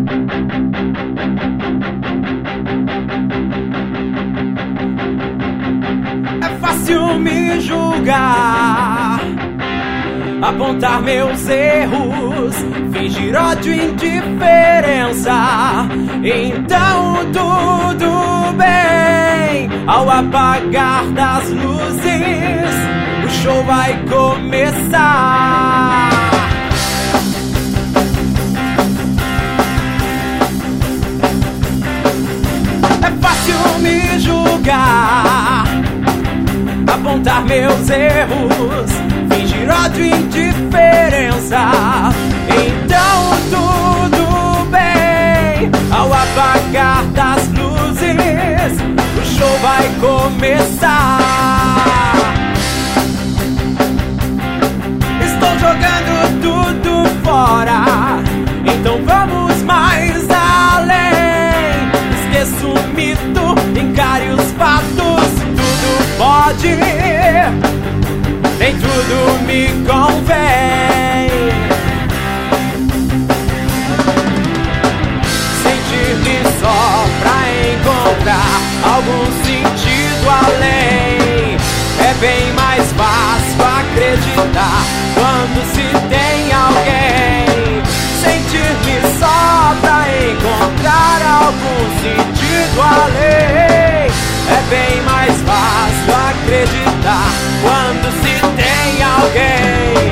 É fácil me julgar, apontar meus erros, fingir ódio e indiferença. Então tudo bem, ao apagar das luzes, o show vai começar. É fácil me julgar, apontar meus erros, fingir ódio e indiferença. Então tudo bem, ao apagar das luzes, o show vai começar. Estou jogando tudo fora, então vamos mais além. Esqueça o mito, encare os fatos, tudo pode, nem tudo me convém. Sentir-me só pra encontrar algum sentido além. É bem mais fácil acreditar quando se tem alguém. Sentir-me só pra encontrar algum sentido além. É bem mais fácil acreditar quando se tem alguém.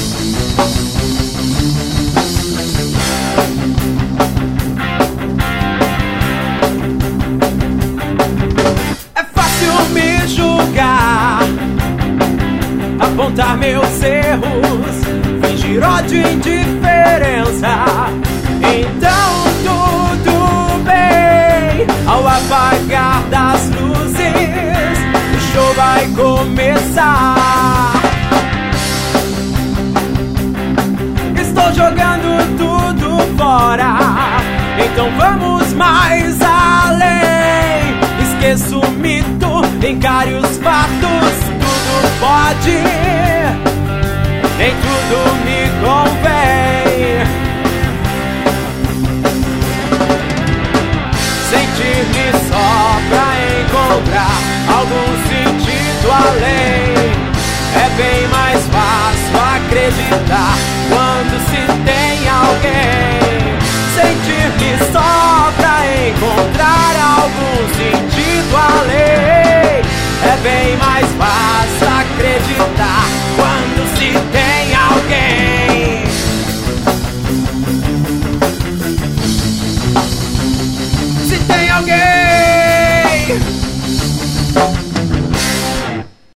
É fácil me julgar, apontar meus erros, fingir ódio e indiferença. Então tudo bem, ao apagar das luzes, o show vai começar. Estou jogando tudo fora, então vamos mais além. Esqueça o mito, encare os fatos, tudo pode, nem tudo me convém.